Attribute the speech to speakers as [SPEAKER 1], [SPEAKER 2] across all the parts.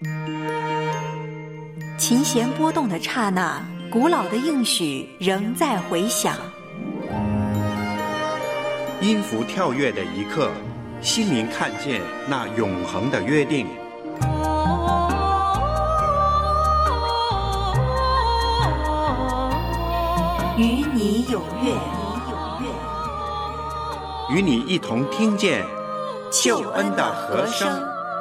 [SPEAKER 1] 琴弦波动的刹那，古老的应许仍在回响。
[SPEAKER 2] 音符跳跃的一刻，心灵看见那永恒的约定。
[SPEAKER 1] 与你有约，
[SPEAKER 2] 与你一同听见救恩的和声。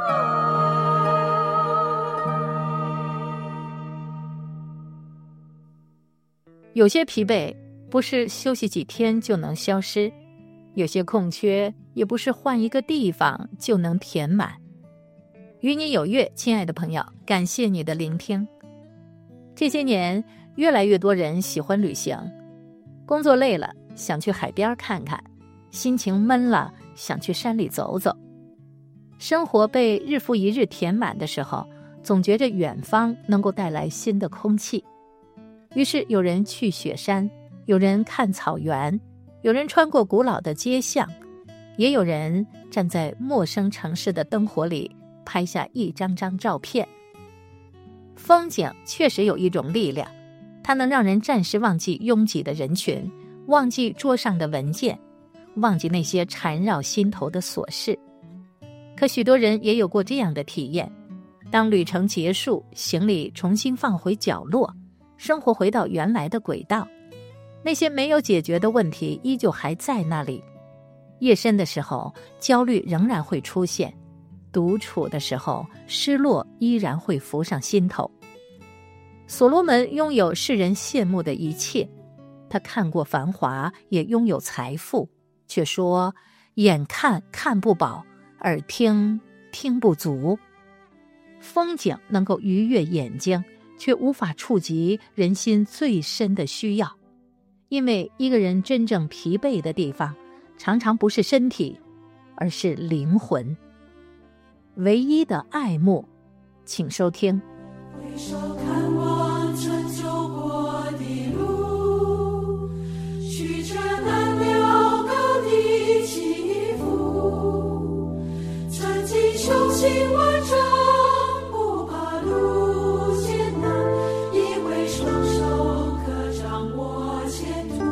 [SPEAKER 3] 有些疲惫不是休息几天就能消失，有些空缺也不是换一个地方就能填满。与你有约，亲爱的朋友，感谢你的聆听。这些年越来越多人喜欢旅行，工作累了想去海边看看，心情闷了想去山里走走。生活被日复一日填满的时候，总觉着远方能够带来新的空气。于是有人去雪山，有人看草原，有人穿过古老的街巷，也有人站在陌生城市的灯火里拍下一张张照片。风景确实有一种力量，它能让人暂时忘记拥挤的人群，忘记桌上的文件，忘记那些缠绕心头的琐事。可许多人也有过这样的体验，当旅程结束，行李重新放回角落，生活回到原来的轨道，那些没有解决的问题依旧还在那里。夜深的时候，焦虑仍然会出现，独处的时候，失落依然会浮上心头。所罗门拥有世人羡慕的一切，他看过繁华，也拥有财富，却说眼看看不饱，耳听听不足。风景能够愉悦眼睛，却无法触及人心最深的需要。因为一个人真正疲惫的地方，常常不是身体，而是灵魂。唯一的爱慕，请收听。
[SPEAKER 4] 回首看望曾走过的路，曲折难料高低起伏，曾经雄心万丈，不怕路艰难，因为双手可掌握前途。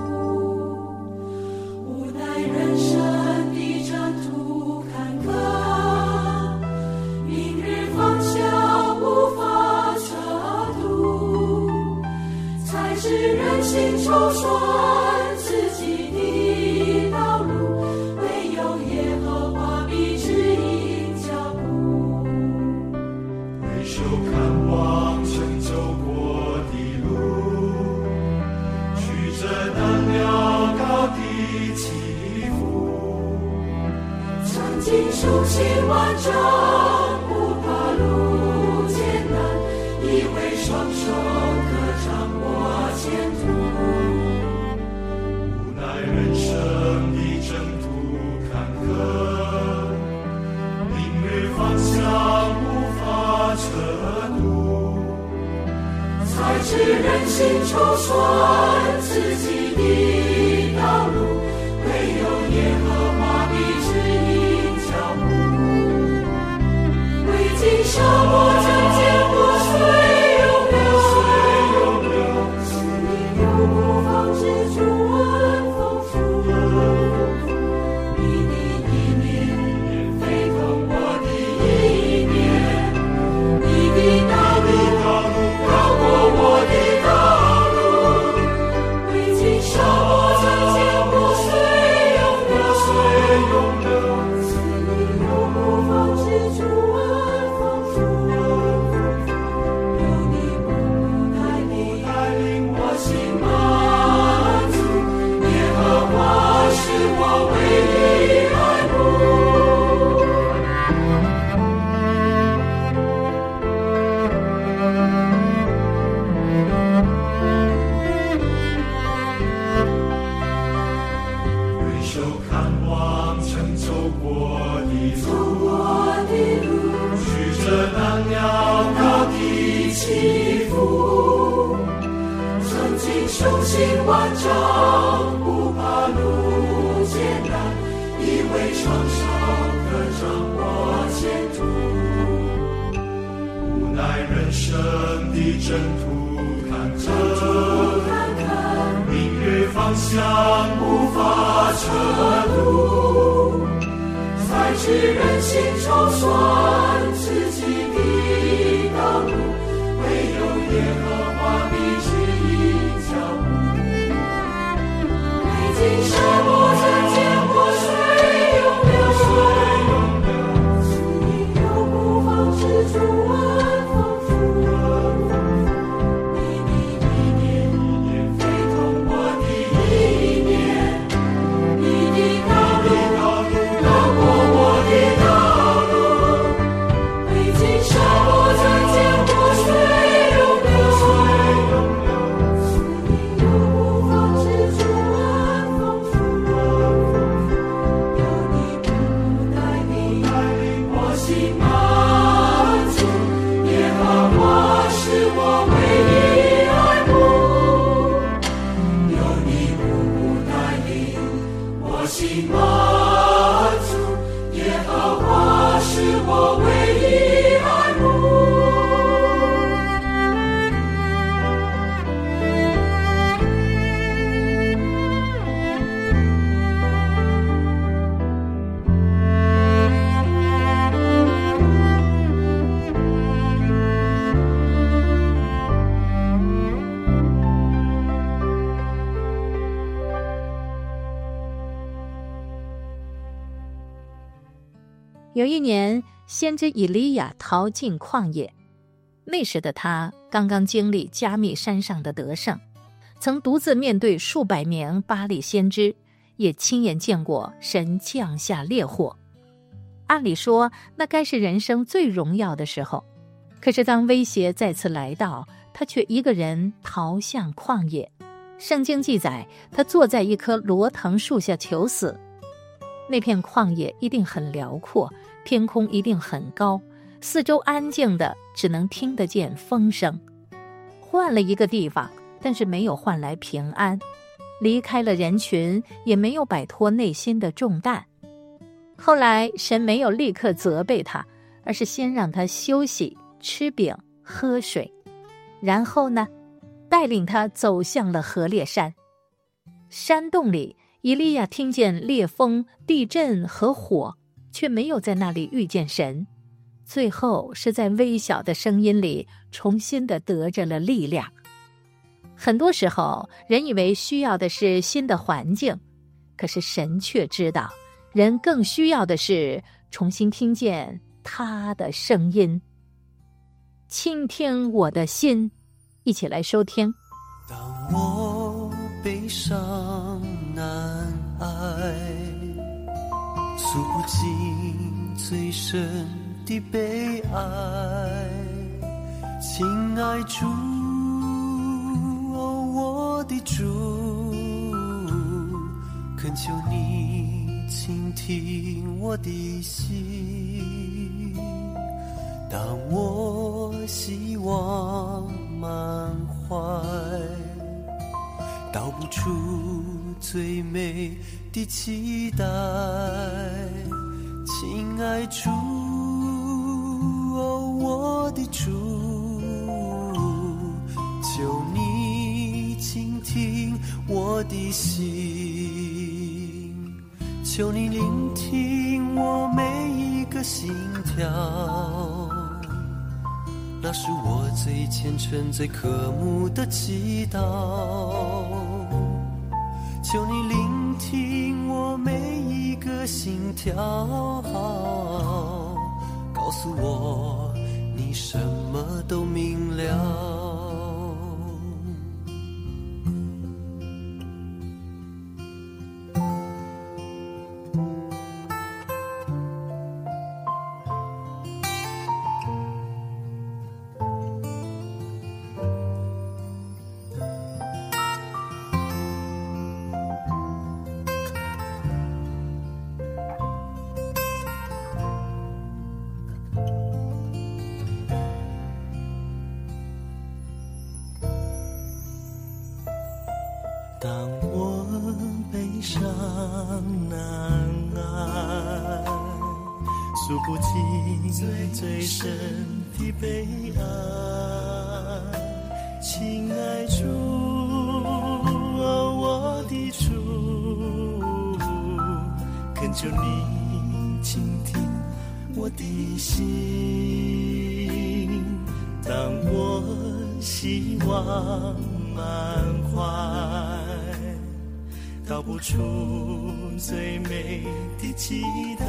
[SPEAKER 4] 无奈人生的征途坎坷，明日方向无法测度，才知人心筹算自己的道路，唯有耶和华必指引脚步。
[SPEAKER 5] 回首看望曾走过的路，曲折难料高低起伏，
[SPEAKER 4] 曾经雄心万丈，不怕路艰难，以为双手可掌握前途。
[SPEAKER 5] 无奈人生的征途坎坷，明日方向无法测度，
[SPEAKER 4] 才知人心筹算自己的道路，唯有耶和华必指引脚步。历经沙漠阵艰过水永流，心里有不放之主恩丰富。你的意念非同我的意念，你的道路高过我的道路。历经沙漠阵艰过水永流，心里有不放之主恩丰富。有你不带领我心满足，耶和华是我唯一爱慕。
[SPEAKER 5] 回首看望曾走过的路，曲折难料高低起伏，
[SPEAKER 4] 曾经雄心万丈，不怕路艰难，以为双手可掌握前途。
[SPEAKER 5] 无征途坎坷，明月方向无法测度，才知人心筹算自己的道路，唯有耶和华必指引脚步。历经沙漠曾见过水永流，是因有不放之主恩丰富。你的意念非同我的意念，你的道路高过我的道路。历经沙漠曾见过水永流，是因有不放之主恩丰富。有你不带领，我心满足。耶和华是我唯一爱慕。有你不带领，我心满足。耶和华是我唯一爱慕。
[SPEAKER 3] 有一年，先知以利亚逃进旷野，那时的他刚刚经历加密山上的得胜，曾独自面对数百名巴力先知，也亲眼见过神降下烈火。按理说，那该是人生最荣耀的时候，可是当威胁再次来到，他却一个人逃向旷野。圣经记载，他坐在一棵罗藤树下求死。那片旷野一定很辽阔，天空一定很高，四周安静的只能听得见风声。换了一个地方，但是没有换来平安，离开了人群，也没有摆脱内心的重担。后来神没有立刻责备他，而是先让他休息，吃饼喝水，然后呢，带领他走向了何烈山。山洞里，以利亚听见烈风、地震和火，却没有在那里遇见神。最后是在微小的声音里重新的得着了力量。很多时候，人以为需要的是新的环境，可是神却知道，人更需要的是重新听见他的声音。倾听我的心，一起来收听。
[SPEAKER 6] 当我悲伤难挨，诉不尽最深的悲哀，亲爱主，哦，我的主，恳求你倾听我的心。当我希望满怀，道不出最美的期待，亲爱主，哦，我的主，求你倾听我的心，求你聆听我每一个心跳，那是我最虔诚最渴慕的祈祷。求你聆听我每一个心跳，告诉我你什么都明了。当我悲伤难挨，诉不尽最深的悲哀， 亲爱主，我的主，恳求你倾听我的心。当我希望满怀，道不出最美的期待。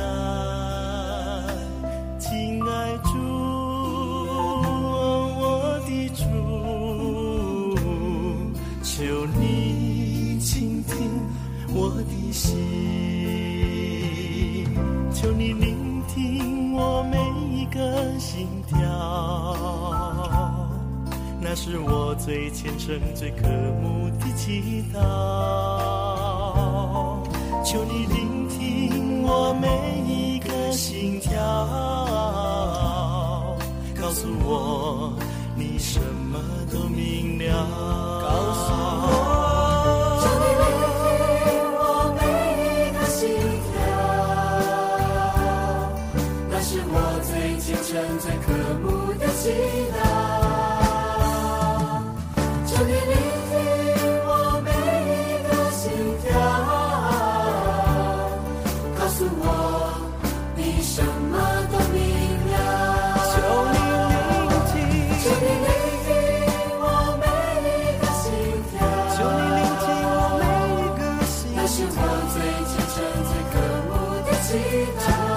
[SPEAKER 6] 亲爱主，我的主，求你倾听我的心，求你聆听我每一个心跳，那是我最虔诚最渴慕的祈祷。求你聆听我每一个心跳，告诉我你什么都明了。告诉我，
[SPEAKER 4] 求你聆听我每一个心跳，那是我最虔诚最渴慕的祈祷。求你聆听我每一个心跳，告诉我你什么都明了。
[SPEAKER 6] 求你聆听，
[SPEAKER 4] 求你聆听我每一个心跳，
[SPEAKER 6] 求你聆听我每一个心
[SPEAKER 4] 那是我最虔诚最渴慕的祈祷。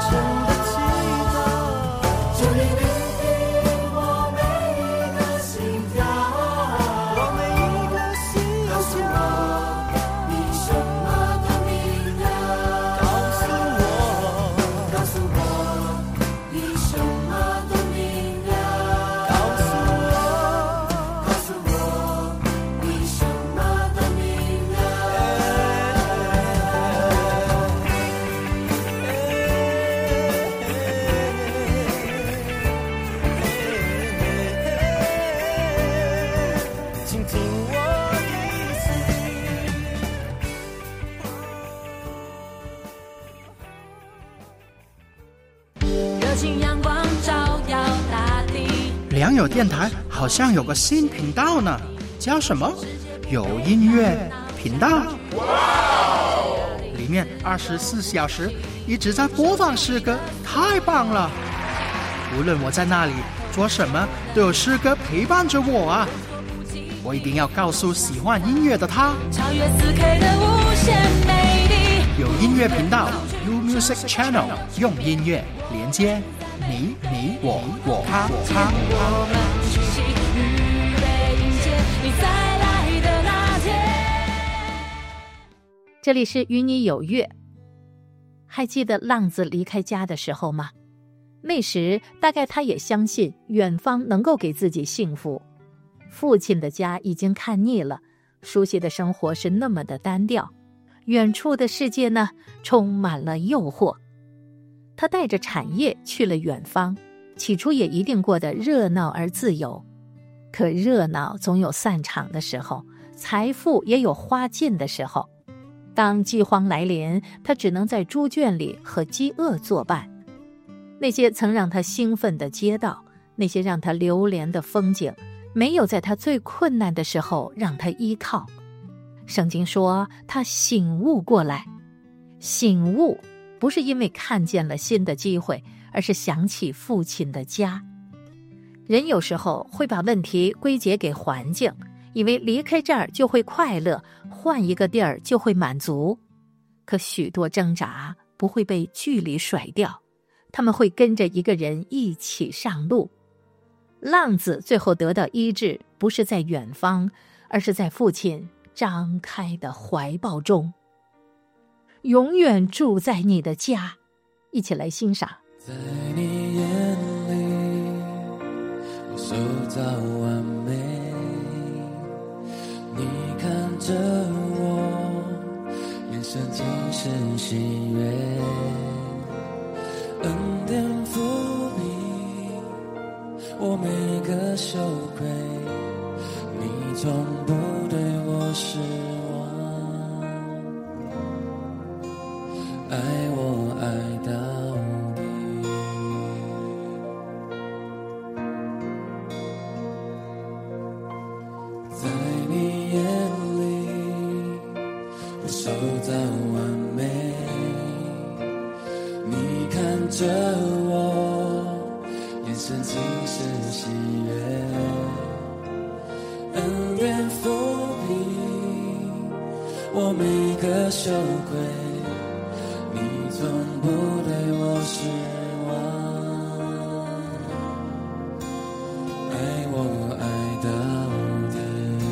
[SPEAKER 4] 求你聆听我每一个心跳，
[SPEAKER 6] 我每一个心
[SPEAKER 4] 告诉我你什么都明了。
[SPEAKER 6] 告诉我，
[SPEAKER 4] 告诉我你什么都明了。
[SPEAKER 6] 告诉我，
[SPEAKER 4] 告诉我你什么都明了。
[SPEAKER 6] 倾听我的心。
[SPEAKER 7] 热情阳光照耀大地。
[SPEAKER 8] 良友电台好像有个新频道呢，叫什么？有音乐频道。里面24小时一直在播放诗歌，太棒了！无论我在那里做什么，都有诗歌陪伴着我啊！我一定要告诉喜欢音乐的他，
[SPEAKER 7] 超越4K 的无限美丽。
[SPEAKER 8] 有音乐频道 U Music Channel， 用音乐连接你我他。
[SPEAKER 7] 我们齐心预备迎接你再来的那天。
[SPEAKER 3] 这里是与你有约。还记得浪子离开家的时候吗？那时大概他也相信远方能够给自己幸福。父亲的家已经看腻了，熟悉的生活是那么的单调，远处的世界呢，充满了诱惑。他带着产业去了远方，起初也一定过得热闹而自由。可热闹总有散场的时候，财富也有花尽的时候。当饥荒来临，他只能在猪圈里和饥饿作伴。那些曾让他兴奋的街道，那些让他流连的风景，没有在他最困难的时候让他依靠。圣经说他醒悟过来，醒悟不是因为看见了新的机会，而是想起父亲的家。人有时候会把问题归结给环境，以为离开这儿就会快乐，换一个地儿就会满足。可许多挣扎不会被距离甩掉，他们会跟着一个人一起上路。浪子最后得到医治，不是在远方，而是在父亲张开的怀抱中，永远住在你的家。一起来欣赏。
[SPEAKER 6] 在你眼里，我塑造完美，你看着我，眼神尽是喜悦，恩典抚平我每个羞愧，你从不对我失望，爱我爱到底。 着我，眼神尽是喜悦，恩典抚平我每个羞愧，你从不对我失望，爱我爱到底。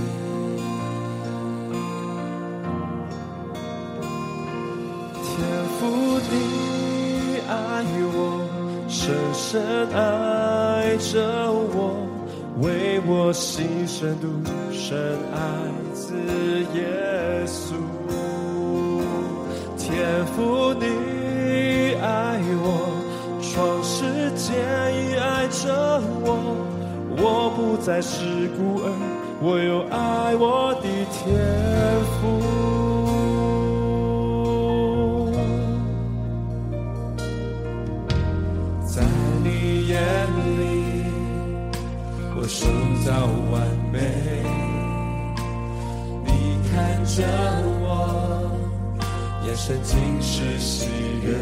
[SPEAKER 5] 天父你爱我，深深爱着我，为我牺牲独生爱子耶稣。天父你爱我，创世界已爱着我，我不再是孤儿，我有爱我的天父。在你眼里我塑造完美，你看着我眼神尽是喜悦，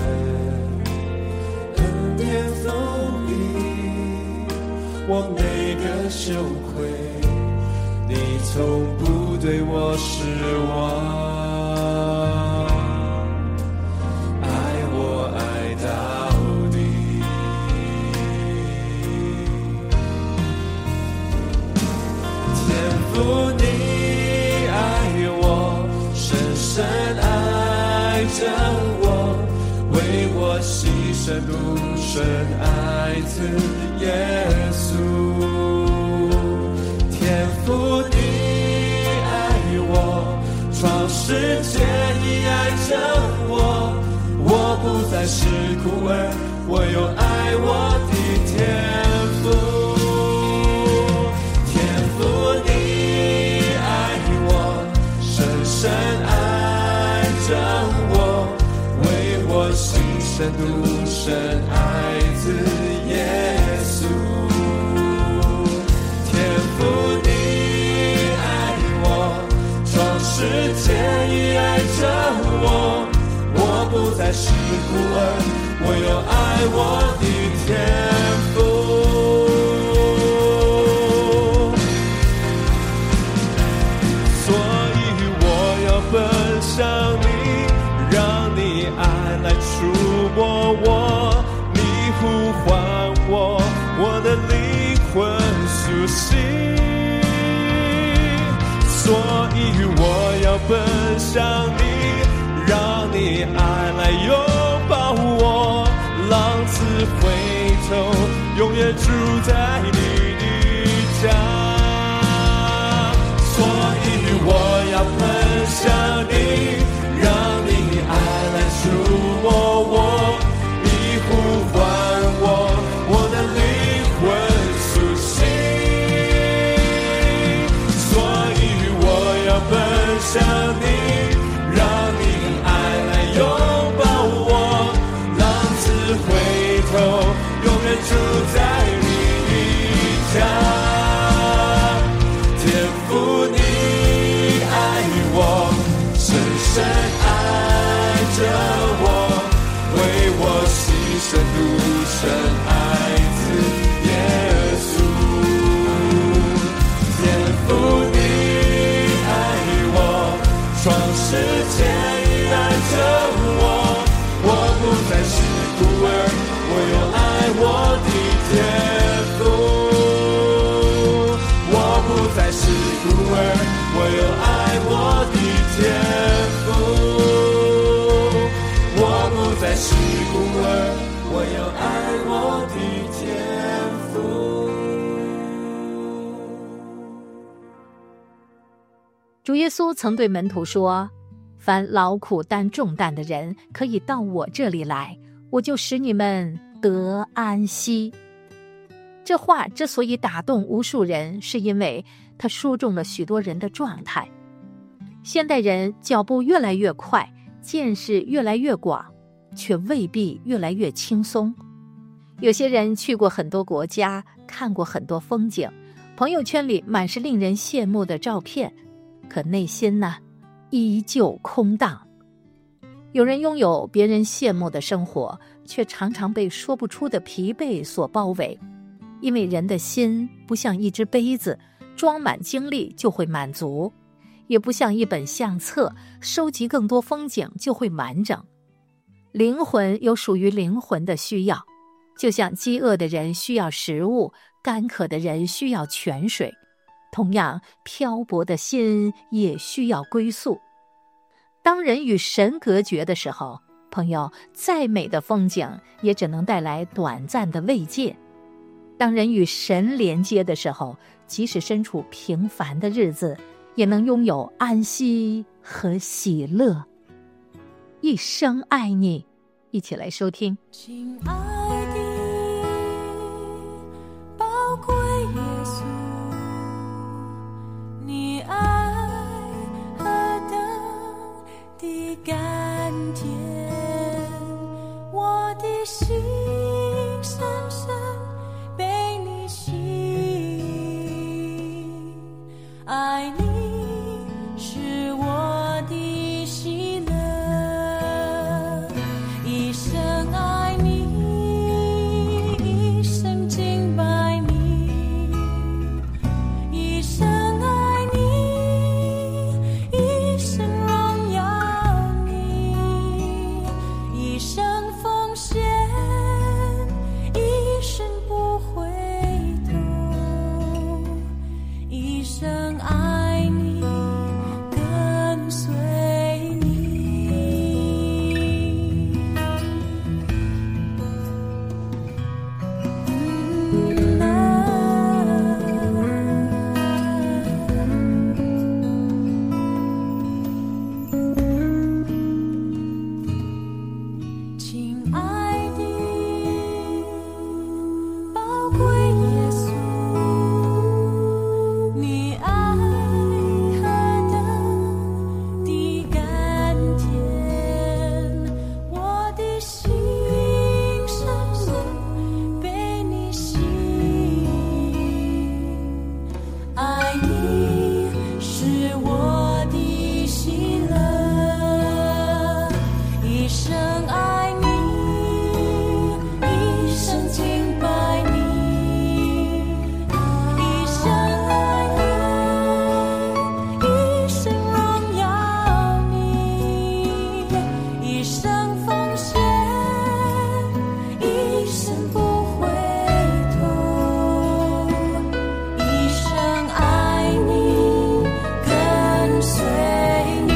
[SPEAKER 5] 恩典丰盈我每个羞愧，你从不对我失望，爱我爱到底。天父你爱我，深深爱着我，为我牺牲独生爱子耶稣。天父你爱我，创世界已爱着我，我不再是孤儿，我有爱我的天父。天父你爱我，深深爱着我，为我牺牲独生爱子耶稣。天父你爱我，创世界已爱着我，我不再是孤儿，我有爱我的天父。所以我要奔向你，让你爱来触摸我，你呼唤我，我的灵魂苏醒。所以我要奔向你，让你爱来拥抱我，浪子回头，永远住在你的家。所以我要奔向你，让你爱来触摸我，你呼唤我，我的灵魂苏醒。所以我要奔向你，让你爱来拥抱我，浪子回头，永远住在你的家。天父你爱我，深深爱着我，为我牺牲独生爱子耶稣。天父你爱我，创世界已爱着我，我不再是孤儿，我有爱我的天父。我不再是孤儿，我有爱我的天父。我不再是孤儿，我有爱我的天父。
[SPEAKER 3] 主耶稣曾对门徒说，凡劳苦担重担的人可以到我这里来，我就使你们得安息。这话之所以打动无数人，是因为它说中了许多人的状态。现代人脚步越来越快，见识越来越广，却未必越来越轻松。有些人去过很多国家，看过很多风景，朋友圈里满是令人羡慕的照片，可内心呢，依旧空荡。 有人拥有别人羡慕的生活，却常常被说不出的疲惫所包围。因为人的心不像一只杯子，装满精力就会满足，也不像一本相册，收集更多风景就会完整。灵魂有属于灵魂的需要，就像饥饿的人需要食物，干渴的人需要泉水，同样漂泊的心也需要归宿。当人与神隔绝的时候，朋友，再美的风景也只能带来短暂的慰藉。当人与神连接的时候，即使身处平凡的日子，也能拥有安息和喜乐。一生爱你，一起来收听。
[SPEAKER 7] 亲爱的宝贵耶稣，你爱何等的甘甜，我的心深深被你吸引，爱你是我的喜乐，一生爱你，一生敬拜你，一生爱你，一生荣耀你，一生奉献，一生不回头，一生爱你，跟随你。亲爱的宝贵耶稣，你爱何等的甘甜，我的心深深被你吸引，爱你是我的喜乐，一生爱你，一生敬拜你，一生爱你，一生荣耀你，一生奉献，一生不回头，一生爱你，跟随你，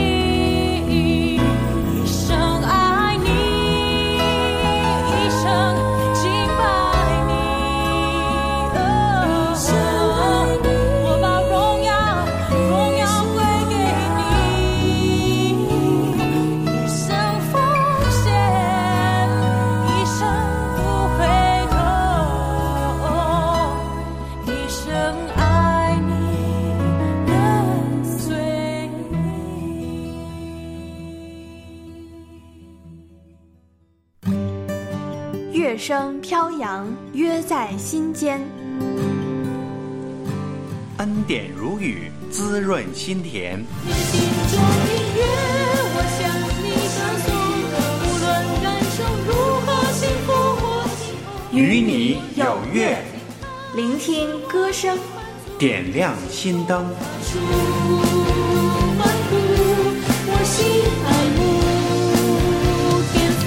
[SPEAKER 7] 一生爱你，一生敬拜你，我把荣耀归给你，一生奉献，一生不回头，一生爱你，跟随你。
[SPEAKER 9] 乐声飘扬，约在心间。
[SPEAKER 2] 恩典如雨，滋润心田。
[SPEAKER 7] 你心中的乐，我向你唱颂，无论感受如何幸福或喜乐，
[SPEAKER 2] 与你有约，
[SPEAKER 9] 聆听歌声，
[SPEAKER 2] 点亮心灯。
[SPEAKER 7] 出欢呼，我心爱慕天赋。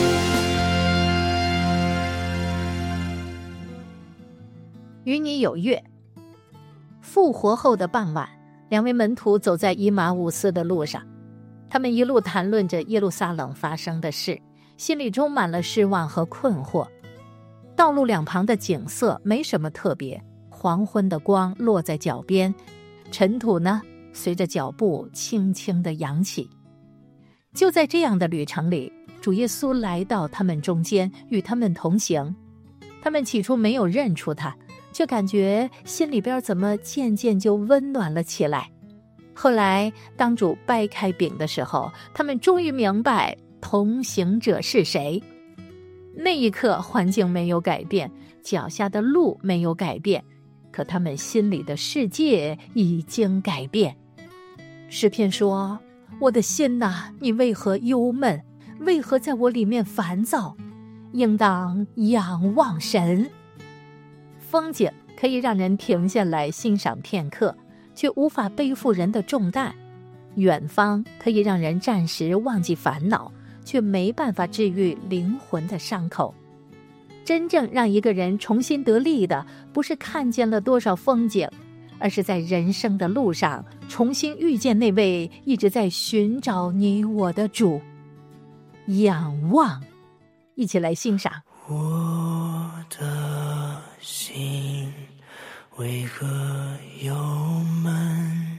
[SPEAKER 3] 与你有约。复活后的傍晚，两位门徒走在以马忤斯的路上，他们一路谈论着耶路撒冷发生的事，心里充满了失望和困惑。道路两旁的景色没什么特别，黄昏的光落在脚边，尘土呢随着脚步轻轻地扬起。就在这样的旅程里，主耶稣来到他们中间，与他们同行。他们起初没有认出他，却感觉心里边怎么渐渐就温暖了起来。后来当主掰开饼的时候，他们终于明白同行者是谁。那一刻环境没有改变，脚下的路没有改变，可他们心里的世界已经改变。诗篇说， 我的心哪，你为何忧闷？为何在我里面烦躁？应当仰望神。风景可以让人停下来欣赏片刻，却无法背负人的重担；远方可以让人暂时忘记烦恼，却没办法治愈灵魂的伤口。真正让一个人重新得力的，不是看见了多少风景，而是在人生的路上重新遇见那位一直在寻找你我的主。仰望，一起来欣赏。
[SPEAKER 6] 我的心为何忧闷？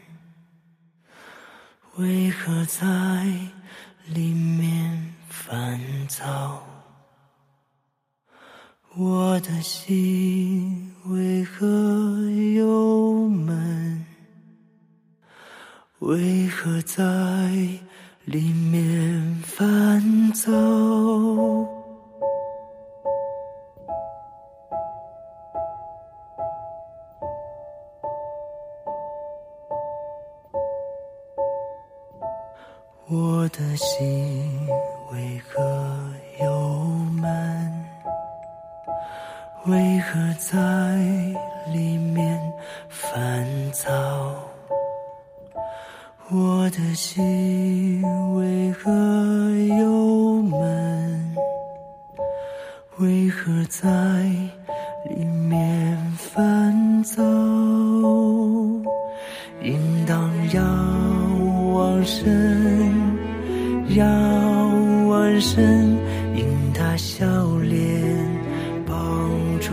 [SPEAKER 6] 为何在里面烦躁？我的心为何忧闷？为何在里面烦躁？我的心为何忧闷？为何在里面烦躁？我的心为何忧闷？为何在里面烦躁？应当仰望神，仰望神，因他笑脸帮助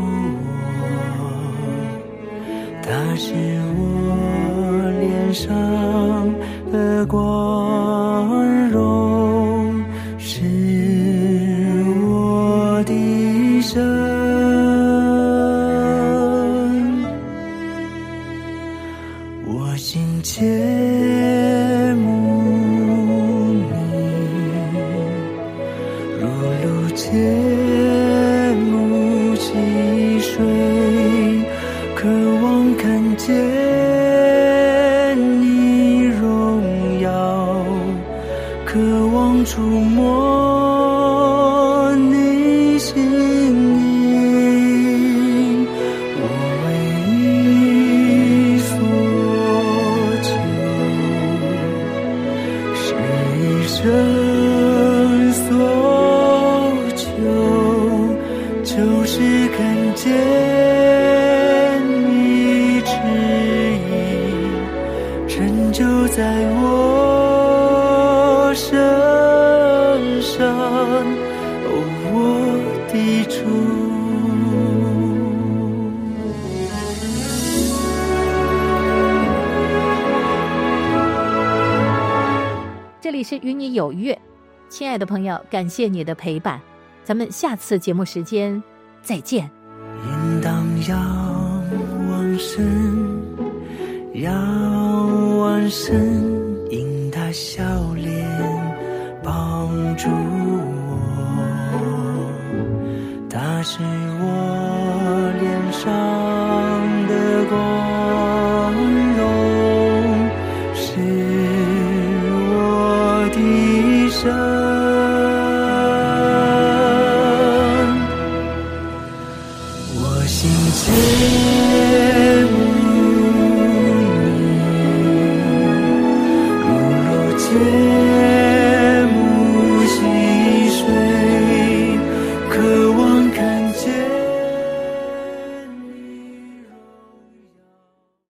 [SPEAKER 6] 我，他是我脸上的光荣，是我的神。我心切慕你，如露切慕溪水，渴望看见你荣耀，渴望触摸你心意。我唯一所求，是一生所求，就是看见你旨意成就在我身上，哦，我的主。
[SPEAKER 3] 这里是与你有约，亲爱的朋友，感谢你的陪伴，咱们下次节目时间再见。
[SPEAKER 6] 应当仰望神，仰望神，因他笑脸帮助我，他是我脸上的光荣，是我的神。我心切